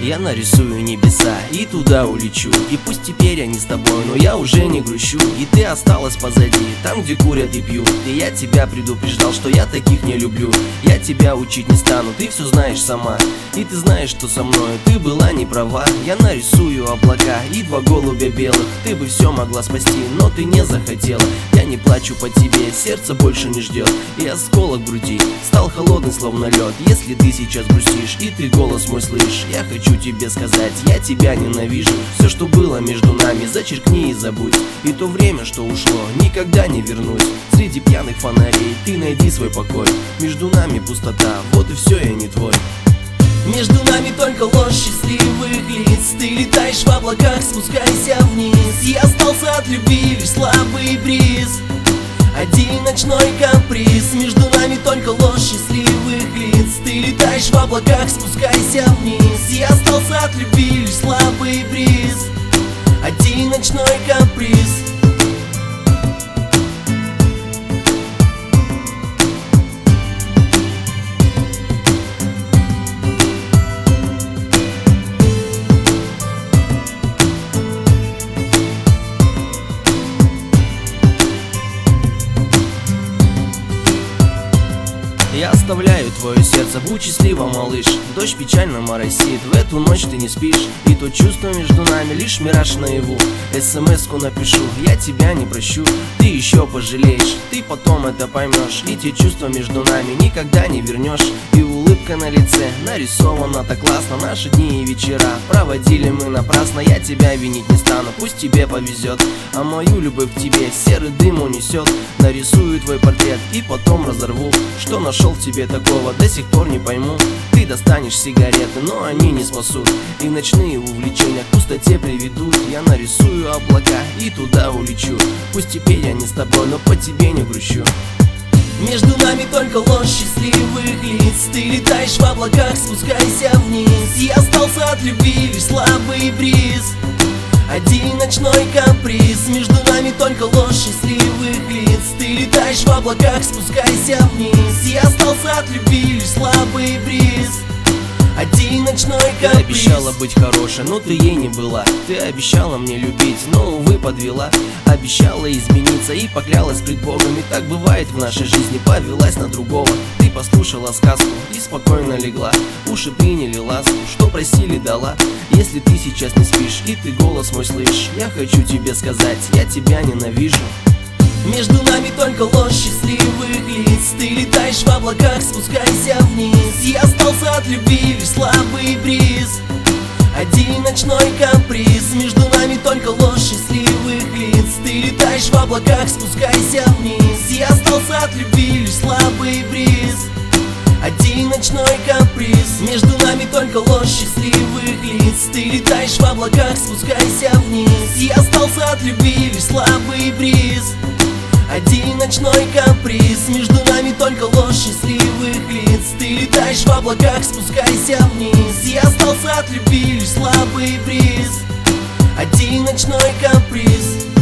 Я нарисую небеса и туда улечу. И пусть теперь я не с тобой, но я уже не грущу. И ты осталась позади, там где курят и пьют. И я тебя предупреждал, что я таких не люблю. Я тебя учить не стану, ты все знаешь сама. И ты знаешь, что со мной ты была не права. Я нарисую облака и два голубя белых. Ты бы все могла спасти, но ты не захотела. Я не плачу по тебе, сердце больше не ждет. И осколок в груди стал холодный, словно лед. Если ты сейчас грустишь и ты голос мой слышишь, я хочу тебе сказать, я тебя ненавижу. Все, что было между нами, зачеркни и забудь. И то время, что ушло, никогда не вернусь. Среди пьяных фонарей ты найди свой покой. Между нами пустота, вот и все, я не твой. Между нами только ложь счастливых лиц. Ты летаешь в облаках, спускайся вниз. Я остался от любви лишь слабый бриз, один ночной каприз. Между нами только ложь счастливых лиц. Ты летаешь в облаках, спускайся вниз. Я остался от любви лишь слабый бриз, один ночной каприз. Я оставляю твое сердце, будь счастлива, малыш. Дождь печально моросит, в эту ночь ты не спишь. И то чувство между нами лишь мираж наяву. СМС-ку напишу, я тебя не прощу. Ты еще пожалеешь, ты потом это поймешь. И те чувства между нами никогда не вернешь. И улыбка на лице нарисована так классно. Наши дни и вечера проводили мы напрасно. Я тебя винить не стану, пусть тебе повезет. А мою любовь к тебе серый дым унесет. Нарисую твой портрет и потом разорву. Что нашел в тебе такого, до сих пор не пойму. Ты достанешь сигареты, но они не спасут. И ночные увлечения к пустоте приведут. Я нарисую облака и туда улечу. Пусть теперь я не с тобой, но по тебе не грущу. Между нами только ложь счастливых лиц. Ты летаешь в облаках, спускайся вниз. Я остался от любви лишь слабый бриз, один ночной каприз. Между нами только ложь счастливых лиц. Ты летаешь в облаках, спускайся вниз. Я остался от любви лишь слабый бриз, один ночной каприз. Ты обещала быть хорошей, но ты ей не была. Ты обещала мне любить, но, увы, подвела. Обещала измениться и поклялась пред Богом. И так бывает в нашей жизни, повелась на другого. Ты послушала сказку и спокойно легла. Уши приняли ласку, что просили дала. Если ты сейчас не спишь и ты голос мой слышишь, я хочу тебе сказать, я тебя ненавижу. Между нами только ложь счастливых лиц. Ты летаешь в облаках, спускайся вниз. Я остался от любви лишь слабый бриз, один ночной каприз. Между нами только ложь счастливых лиц. Ты летаешь в облаках, спускайся вниз. Я остался от любви лишь слабый бриз, один ночной каприз. Между нами только ложь счастливых лиц. Ты летаешь в облаках, спускайся вниз. Я остался от любви лишь слабый бриз, один ночной каприз. Между нами только ложь счастливых лиц. Ты летаешь в облаках, спускайся вниз. Я остался от любви лишь слабый бриз, один ночной каприз.